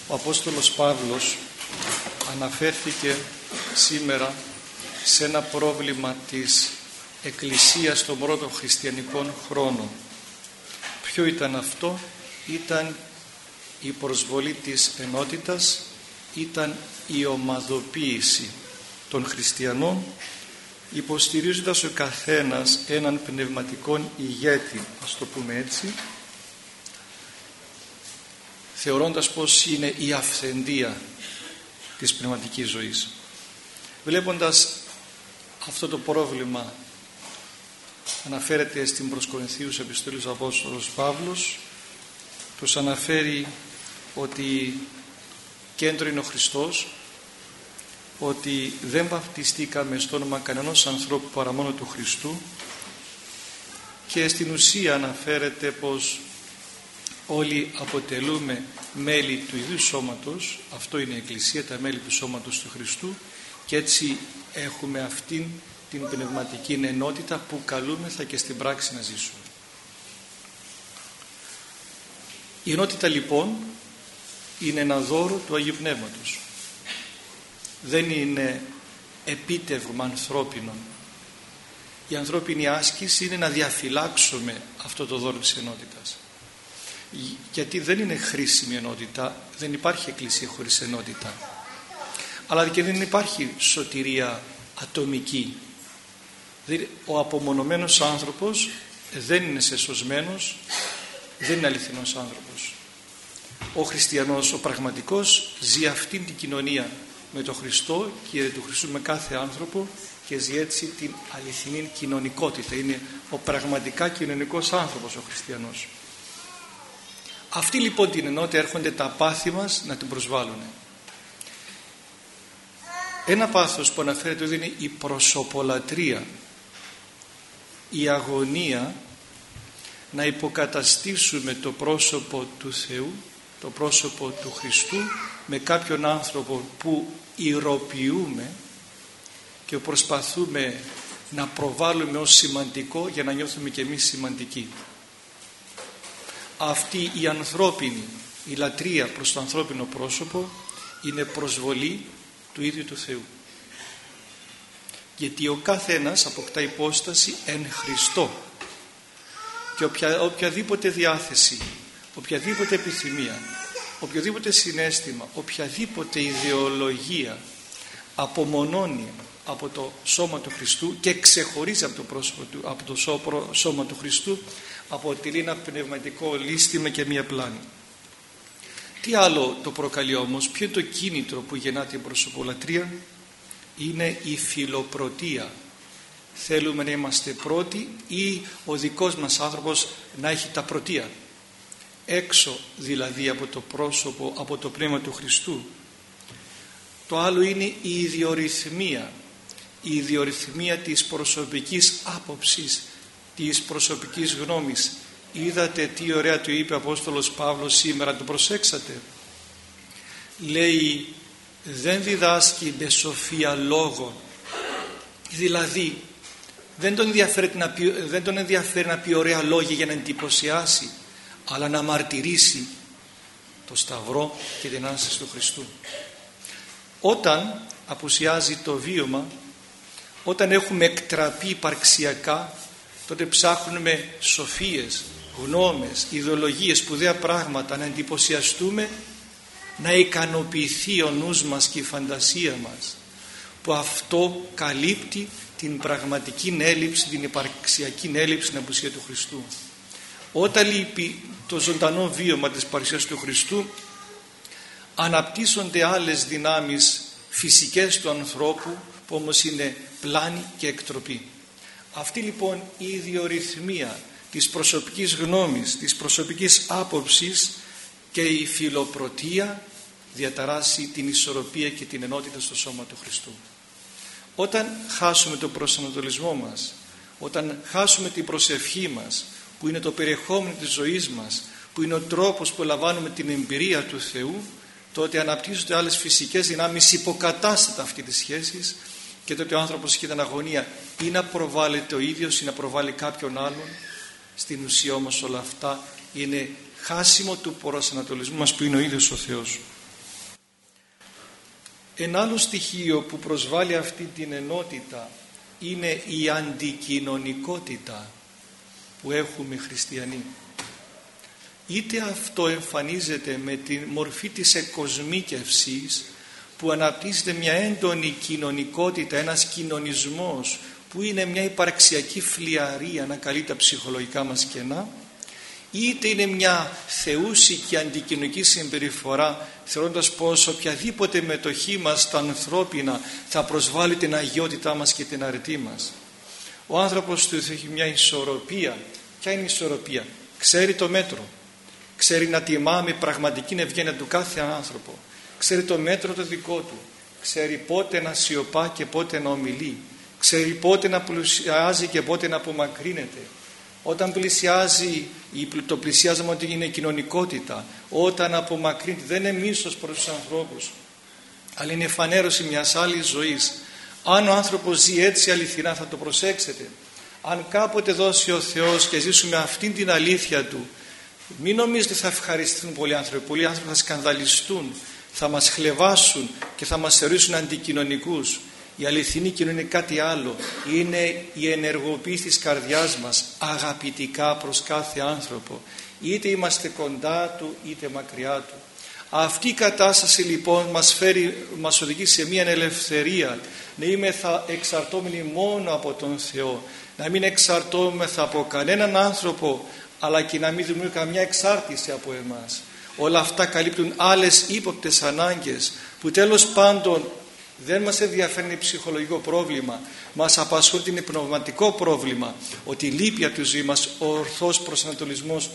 Ο Απόστολος Παύλος αναφέρθηκε σήμερα σε ένα πρόβλημα της Εκκλησίας των πρώτων χριστιανικών χρόνων. Ποιο ήταν αυτό? Ήταν η προσβολή της ενότητας, ήταν η ομαδοποίηση των χριστιανών, υποστηρίζοντας ο καθένας έναν πνευματικό ηγέτη, ας το πούμε έτσι, θεωρώντας πως είναι η αυθεντία της πνευματικής ζωής. Βλέποντας αυτό το πρόβλημα, αναφέρεται στην προς Κορινθίους επιστολή του Απόστολος Παύλος, τους αναφέρει ότι κέντρο είναι ο Χριστός, ότι δεν βαπτιστήκαμε στο όνομα κανενός ανθρώπου παρά μόνο του Χριστού, και στην ουσία αναφέρεται πως όλοι αποτελούμε μέλη του ίδιου σώματος. Αυτό είναι η Εκκλησία, τα μέλη του σώματος του Χριστού, και έτσι έχουμε αυτήν την πνευματική ενότητα που καλούμεθα και στην πράξη να ζήσουμε. Η ενότητα λοιπόν είναι ένα δώρο του Αγίου Πνεύματος. Δεν είναι επίτευγμα ανθρώπινο. Η ανθρώπινη άσκηση είναι να διαφυλάξουμε αυτό το δώρο της ενότητας. Γιατί δεν είναι χρήσιμη ενότητα, δεν υπάρχει εκκλησία χωρίς ενότητα. Αλλά και δεν υπάρχει σωτηρία ατομική. Ο απομονωμένος άνθρωπος δεν είναι σεσωσμένος, δεν είναι αληθινός άνθρωπος. Ο χριστιανός, ο πραγματικός, ζει αυτήν την κοινωνία με τον Χριστό και του Χριστού με κάθε άνθρωπο, και ζει έτσι την αληθινή κοινωνικότητα. Είναι ο πραγματικά κοινωνικός άνθρωπος ο χριστιανός. Αυτή λοιπόν την ενότητα έρχονται τα πάθη μας να την προσβάλλουν. Ένα πάθος που αναφέρεται ότι είναι η προσωπολατρία, η αγωνία να υποκαταστήσουμε το πρόσωπο του Θεού, το πρόσωπο του Χριστού, με κάποιον άνθρωπο που ηρωποιούμε και προσπαθούμε να προβάλλουμε ως σημαντικό για να νιώθουμε και εμείς σημαντικοί. Αυτή η ανθρώπινη, η λατρεία προς το ανθρώπινο πρόσωπο είναι προσβολή του ίδιου του Θεού. Γιατί ο καθένας αποκτά υπόσταση εν Χριστώ, και οποιαδήποτε διάθεση, οποιαδήποτε επιθυμία, οποιοδήποτε συναίσθημα, οποιαδήποτε ιδεολογία απομονώνει από το σώμα του Χριστού και ξεχωρίζει από το πρόσωπο του, από το σώμα του Χριστού, αποτελεί ένα πνευματικό λύστημα και μία πλάνη. Τι άλλο το προκαλεί όμως? Ποιο είναι το κίνητρο που γεννά την προσωπολατρία? Είναι η φιλοπρωτεία. Θέλουμε να είμαστε πρώτοι, ή ο δικός μας άνθρωπος να έχει τα πρωτεία, έξω δηλαδή από το πρόσωπο, από το πνεύμα του Χριστού. Το άλλο είναι η ιδιορυθμία, η ιδιορυθμία της προσωπικής άποψης, της προσωπικής γνώμης. Είδατε τι ωραία του είπε ο Απόστολος Παύλος σήμερα, το προσέξατε? Λέει, δεν διδάσκει με σοφία λόγων, δηλαδή δεν τον ενδιαφέρει να πει ωραία λόγια για να εντυπωσιάσει, αλλά να μαρτυρήσει το Σταυρό και την Ανάσταση του Χριστού. Όταν απουσιάζει το βίωμα, όταν έχουμε εκτραπεί υπαρξιακά, τότε ψάχνουμε σοφίες, γνώμες, ιδεολογίες, σπουδαία πράγματα, να εντυπωσιαστούμε, να ικανοποιηθεί ο νους μας και η φαντασία μας, που αυτό καλύπτει την πραγματική έλλειψη, την υπαρξιακή έλλειψη, την απουσία του Χριστού. Όταν λείπει το ζωντανό βίωμα της παρουσίας του Χριστού, αναπτύσσονται άλλες δυνάμεις φυσικές του ανθρώπου, που όμως είναι πλάνη και εκτροπή. Αυτή λοιπόν η ιδιορυθμία της προσωπικής γνώμης, της προσωπικής άποψης και η φιλοπρωτεία διαταράσσει την ισορροπία και την ενότητα στο σώμα του Χριστού. Όταν χάσουμε τον προσανατολισμό μας, όταν χάσουμε την προσευχή μας, που είναι το περιεχόμενο της ζωής μας, που είναι ο τρόπος που λαμβάνουμε την εμπειρία του Θεού, τότε αναπτύσσονται άλλες φυσικές δυνάμεις υποκατάστατα αυτή της σχέσης, και τότε ο άνθρωπος έχει την αγωνία ή να προβάλλεται ο ίδιος ή να προβάλλει κάποιον άλλον. Στην ουσία όμως όλα αυτά είναι χάσιμο του προσανατολισμού μας, που είναι ο ίδιος ο Θεός. Ένα άλλο στοιχείο που προσβάλλει αυτή την ενότητα είναι η αντικοινωνικότητα που έχουμε χριστιανοί. Είτε αυτό εμφανίζεται με τη μορφή της εκοσμίκευσης που αναπτύσσεται μια έντονη κοινωνικότητα, ένας κοινωνισμός που είναι μια υπαρξιακή φλιαρία να καλεί τα ψυχολογικά μας κενά, είτε είναι μια θεούσικη αντικοινωνική συμπεριφορά, θεωρώντας πως οποιαδήποτε μετοχή μας στα ανθρώπινα θα προσβάλλει την αγιότητά μας και την αρετή μας. Ο άνθρωπος του έχει μια ισορροπία. Ποια είναι η ισορροπία? Ξέρει το μέτρο, ξέρει να τιμά με πραγματική ευγένεια του κάθε άνθρωπο, ξέρει το μέτρο το δικό του, ξέρει πότε να σιωπά και πότε να ομιλεί, ξέρει πότε να πλησιάζει και πότε να απομακρύνεται. Όταν πλησιάζει, το πλησιάζουμε ότι είναι κοινωνικότητα. Όταν απομακρύνεται δεν είναι μίσος προς τους ανθρώπους, αλλά είναι φανέρωση μιας άλλης ζωής. Αν ο άνθρωπος ζει έτσι αληθινά, θα το προσέξετε. Αν κάποτε δώσει ο Θεός και ζήσουμε αυτήν την αλήθεια Του, μην νομίζετε θα ευχαριστούν πολλοί άνθρωποι. Πολλοί άνθρωποι θα σκανδαλιστούν, θα μας χλευάσουν και θα μας θεωρήσουν αντικοινωνικούς. Η αληθινή κοινωνία είναι κάτι άλλο. Είναι η ενεργοποίηση της καρδιάς μας αγαπητικά προς κάθε άνθρωπο. Είτε είμαστε κοντά του είτε μακριά του. Αυτή η κατάσταση λοιπόν μας οδηγεί σε μια ελευθερία. Να είμεθα εξαρτώμενοι μόνο από τον Θεό. Να μην εξαρτώμεθα από κανέναν άνθρωπο, αλλά και να μην δημιουργούμε καμιά εξάρτηση από εμάς. Όλα αυτά καλύπτουν άλλες ύποπτες ανάγκες που τέλος πάντων δεν μας ενδιαφέρει είναι ψυχολογικό πρόβλημα, μας απασχολεί είναι πνευματικό πρόβλημα, ότι λείπει από τη ζωή μας ο ορθός προσανατολισμός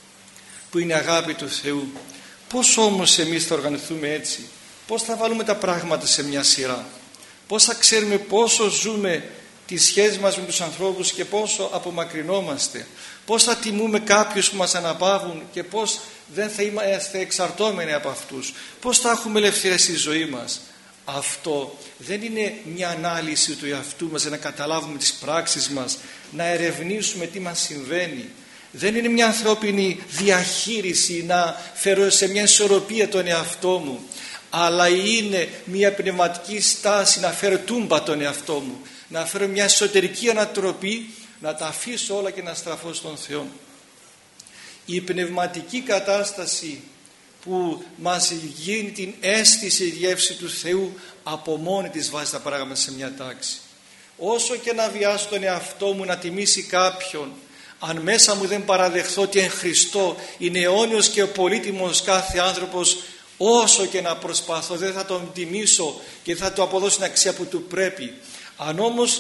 που είναι αγάπη του Θεού. Πώς όμως εμείς θα οργανωθούμε έτσι? Πώς θα βάλουμε τα πράγματα σε μια σειρά? Πώς θα ξέρουμε πόσο ζούμε τις σχέσεις μας με τους ανθρώπους και πόσο απομακρυνόμαστε? Πώς θα τιμούμε κάποιους που μας αναπαύουν και πώς δεν θα είμαστε εξαρτώμενοι από αυτούς? Πώς θα έχουμε ελευθερία στη ζωή μας? Αυτό δεν είναι μια ανάλυση του εαυτού μας για να καταλάβουμε τις πράξεις μας, να ερευνήσουμε τι μας συμβαίνει. Δεν είναι μια ανθρώπινη διαχείριση να φέρω σε μια ισορροπία τον εαυτό μου, αλλά είναι μια πνευματική στάση να φέρω τούμπα τον εαυτό μου, να φέρω μια εσωτερική ανατροπή, να τα αφήσω όλα και να στραφώ στον Θεό. Η πνευματική κατάσταση που μας γίνει την αίσθηση, η γεύση του Θεού, από μόνη της βάζει τα πράγματα σε μια τάξη. Όσο και να βιάσω τον εαυτό μου να τιμήσει κάποιον, αν μέσα μου δεν παραδεχθώ ότι εν Χριστώ είναι αιώνιος και πολύτιμος κάθε άνθρωπος, όσο και να προσπαθώ δεν θα τον τιμήσω και θα του αποδώσω την αξία που του πρέπει. Αν όμως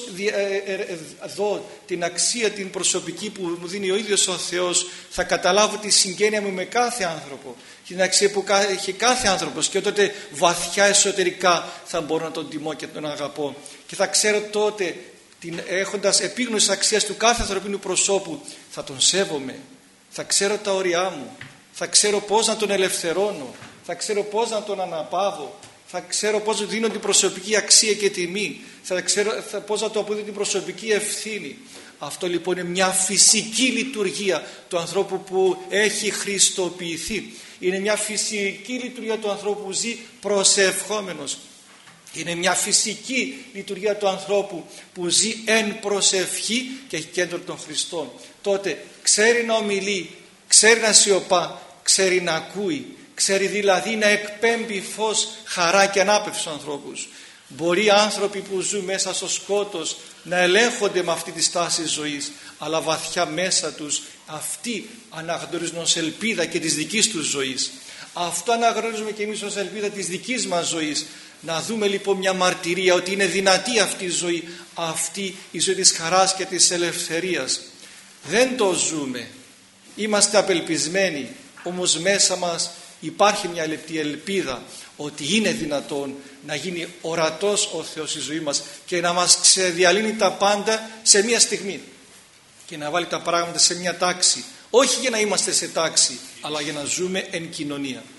δω την αξία την προσωπική που μου δίνει ο ίδιος ο Θεός, θα καταλάβω τη συγγένεια μου με κάθε άνθρωπο, την αξία που έχει κάθε άνθρωπος, και τότε βαθιά εσωτερικά θα μπορώ να τον τιμώ και τον αγαπώ, και θα ξέρω τότε, έχοντας επίγνωση αξίας του κάθε ανθρωπίνου προσώπου, θα τον σέβομαι, θα ξέρω τα όρια μου, θα ξέρω πώς να τον ελευθερώνω, θα ξέρω πώς να τον αναπαύω, θα ξέρω πώς δίνω την προσωπική αξία και τιμή, θα ξέρω πώς να του αποδίδω την προσωπική ευθύνη. Αυτό λοιπόν είναι μια φυσική λειτουργία του ανθρώπου που έχει χριστοποιηθεί. Είναι μια φυσική λειτουργία του ανθρώπου που ζει προσευχόμενος. Είναι μια φυσική λειτουργία του ανθρώπου που ζει εν προσευχή και έχει κέντρο των Χριστών. Τότε ξέρει να ομιλεί, ξέρει να σιωπά, ξέρει να ακούει, ξέρει δηλαδή να εκπέμπει φως, χαρά και ανάπαυση στους ανθρώπους. Μπορεί άνθρωποι που ζουν μέσα στο σκότος να ελέγχονται με αυτή τη στάση ζωής, αλλά βαθιά μέσα τους αυτοί αναγνωρίζουν ως ελπίδα και της δικής τους ζωής. Αυτό αναγνωρίζουμε και εμείς ως ελπίδα της δικής μας ζωής. Να δούμε λοιπόν μια μαρτυρία ότι είναι δυνατή αυτή η ζωή, αυτή η ζωή της χαράς και της ελευθερίας. Δεν το ζούμε, είμαστε απελπισμένοι, όμως μέσα μας υπάρχει μια λεπτή ελπίδα ότι είναι δυνατόν να γίνει ορατός ο Θεός στη ζωή μας και να μας ξεδιαλύνει τα πάντα σε μια στιγμή και να βάλει τα πράγματα σε μια τάξη, όχι για να είμαστε σε τάξη, αλλά για να ζούμε εν κοινωνία.